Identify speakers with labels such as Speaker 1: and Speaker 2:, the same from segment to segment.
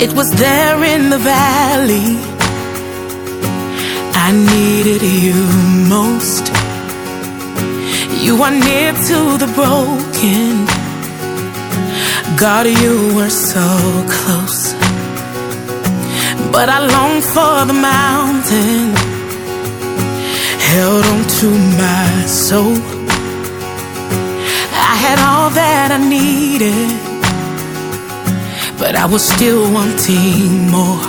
Speaker 1: It was there in the valley I needed you most. You are near to the broken. God, you were so close. But I longed for the mountain, held on to my soul. I had all that I needed, but I was still wanting more.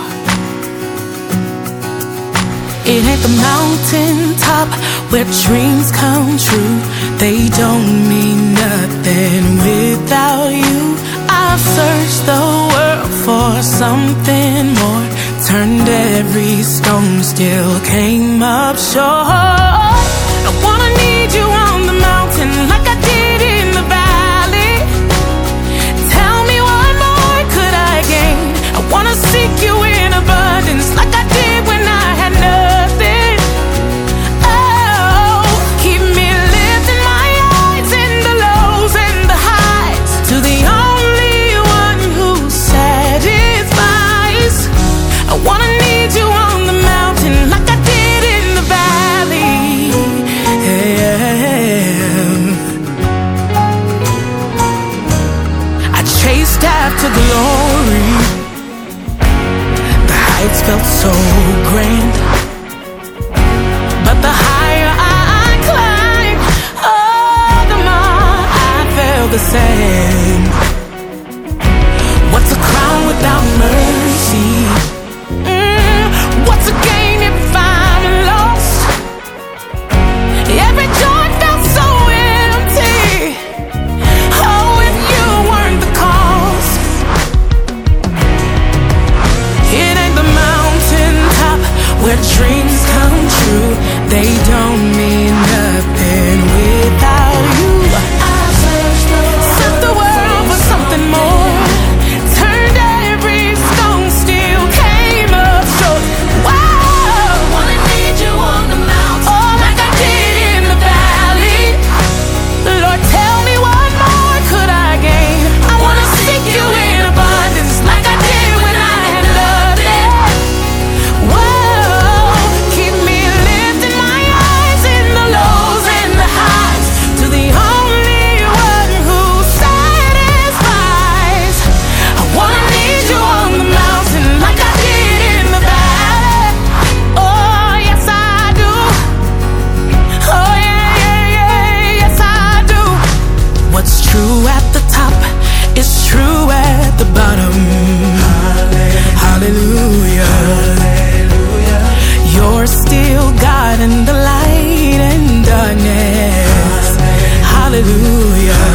Speaker 1: It ain't the mountaintop where dreams come true. They don't mean nothing without you. I've searched the world for something more, turned every stone, still came up short. I wanna need you on the mountain like I did in the valley. Tell me what more could I gain? I wanna seek you in abundance like I did when I had nothing. Oh, keep me lifting my eyes in the lows and the highs to the only one who satisfies. I wanna need you on the mountain like I did in the valley. I chased after glory. The heights felt so grand, but the higher I climbed, oh, the more I felt the same. What's a crown without mercy? What's a gain if I'm lost? Every joy felt so empty. Oh, if you weren't the cause. It ain't the mountaintop where dreams come true. They don't mean nothing without you. Set the world for something more, turned every stone, still came up short. Wow, wanna need you on the mountain, oh, like I did in the valley. Lord, tell me what more could I gain? I wanna seek you in abundance like I did when I had nothing. Whoa, keep me lifting my eyes in the lows and the highs to the only one who satisfies. I wanna need you on the mountain like I did in the valley. Oh, yes I do. Oh, yeah, yes I do. What's true at the top is true at the bottom. Hallelujah. You're still God in the light and darkness. Hallelujah.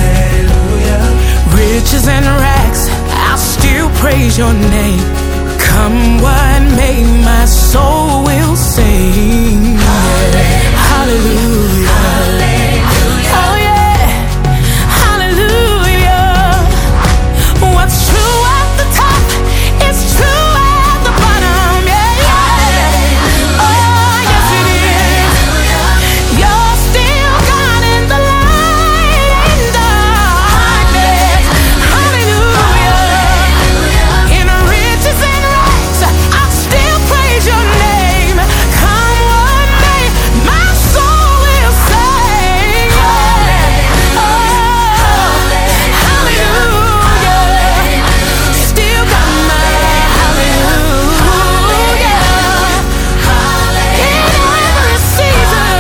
Speaker 1: Riches and rags, I'll still praise your name. Come what may, my soul will sing. Hallelujah. Oh yeah. Hallelujah. What's true at the top is true at the bottom. Yeah, yeah. Oh, yes it is. You're still God in the light and darkness. Hallelujah. In riches and rags, I'll still praise your name. Come what may, my soul will sing. Oh, hallelujah. Still got my hallelujah. In every season,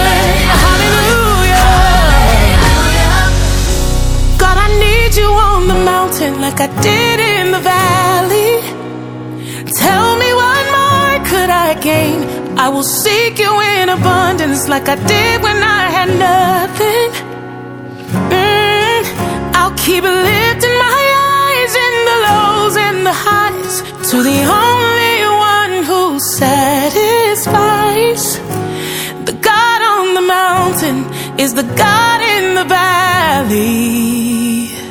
Speaker 1: hallelujah. God, I need you on the mountain like I did in the valley. Tell me what more could I gain? I will seek you in abundance like I did when I had nothing. I'll keep lifting my eyes in the lows and the highs to the only one who satisfies. The God on the mountain is the God in the valley.